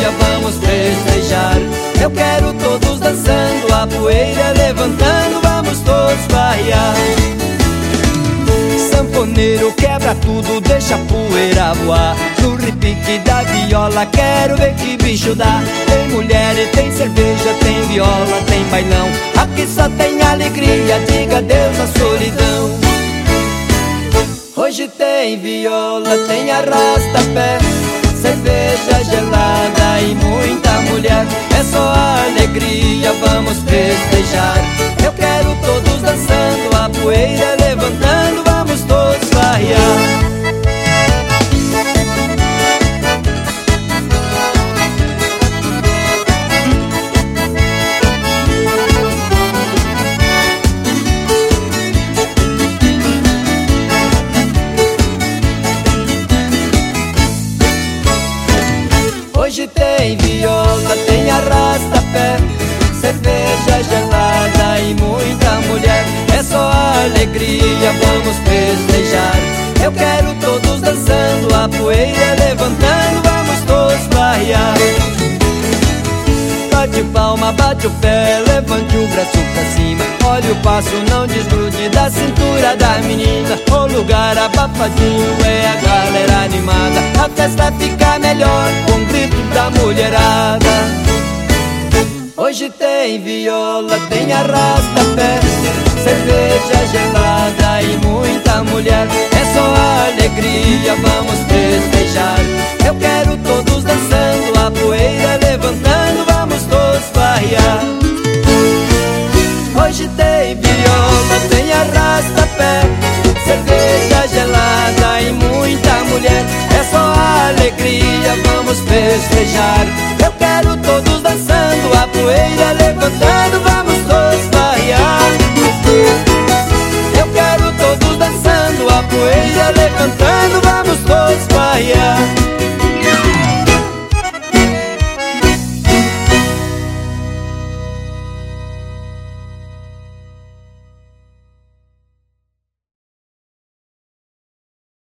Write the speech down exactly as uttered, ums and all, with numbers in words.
alegria, vamos festejar. Eu quero todos dançando, a poeira levantando, vamos todos farrear. Sanfoneiro quebra tudo, deixa a poeira voar. No repique da viola, quero ver que bicho dá. Tem mulher e tem cerveja, tem viola, tem bailão. Aqui só tem alegria, diga adeus à solidão. Hoje tem viola, tem arrasta-pé, cerveja gelada e muita mulher. É só alegria, vamos festejar. Eu quero todos dançando, a poeira levantando, vamos todos farrear. Hoje tem viola, tem arrasta-pé, cerveja gelada e muita mulher. É só alegria, vamos festejar. Eu quero todos dançando, a poeira levantando, vamos todos farrear. Bate palma, bate o pé, levante o braço pra cima. Olha o passo, não desgrude da cintura da menina. O lugar abafadinho é a galera animada. A festa fica melhor com o grito da mulherada. Hoje tem viola, tem arrasta-pé, cerveja gelada e muita mulher. É só alegria, vamos festejar. Eu quero todos dançando, a poeira levantando, vamos todos farrear. Hoje tem viola, tem arrasta-pé, cerveja gelada e muita mulher. É só alegria, vamos festejar. Eu quero todos dançando, a poeira levantando,